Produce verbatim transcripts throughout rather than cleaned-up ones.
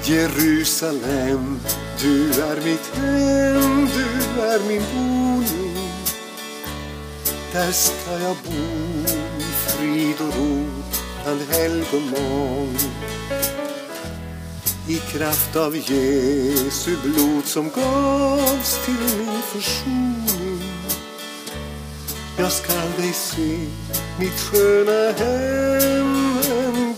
Jerusalem, du är mitt hem, du är min boning. Där ska jag bo i frid och ro bland helgon. I kraft av Jesu blod som gavs till min försoning. Jag ska dig se, mitt sköna hem en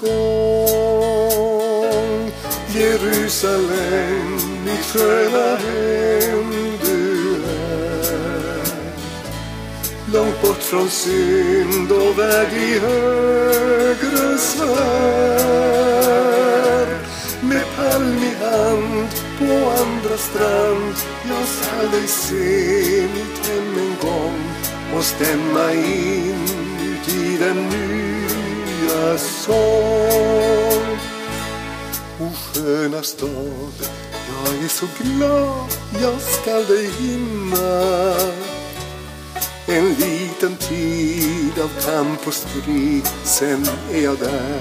gång. Jerusalem, mitt sköna hem du är. Långt bort från synd och värld i högre sfär. Med palm i hand på andra strand, jag ska dig se mitt hem en gång och stämma in ut i den nya sång. O sköna stad, jag är så glad, jag ska dig hinna. En liten tid av kamp och strid, sen är jag där.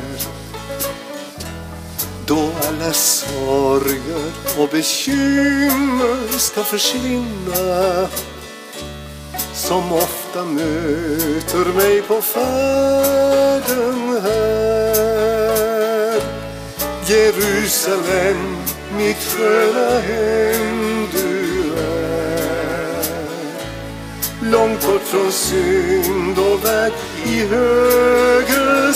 Då alla sorger och bekymmer ska försvinna, som ofta möter mig på färden här. Jerusalem, mitt sköna hem du är. Långt bort från synd och värld i högre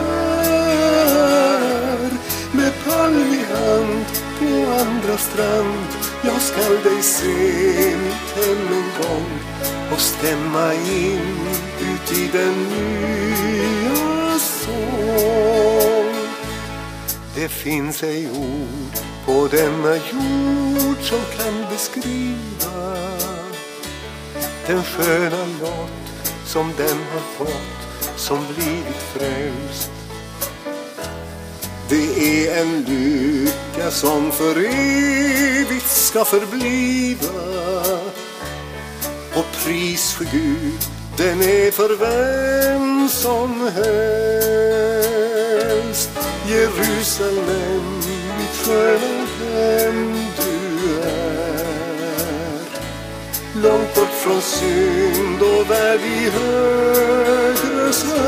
sfär. Med palm i hand på andra strand, jag ska dig se mitt hem en gång och stämma in ut i den nya sång. Det finns ej ord på denna jord som kan beskriva den sköna lott som den har fått som blivit frälst. Det är en lycka som för evigt ska förbliva, och pris för Gud, den är för vem som helst. Jerusalem, mitt sköna hem du är. Långt bort från synd och värld i högre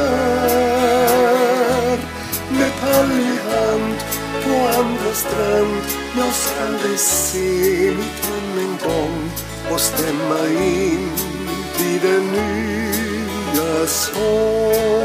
sfär. Med palm i hand på andra strand, jag ska dig se mitt hem en gång och stämma in i den nya sång.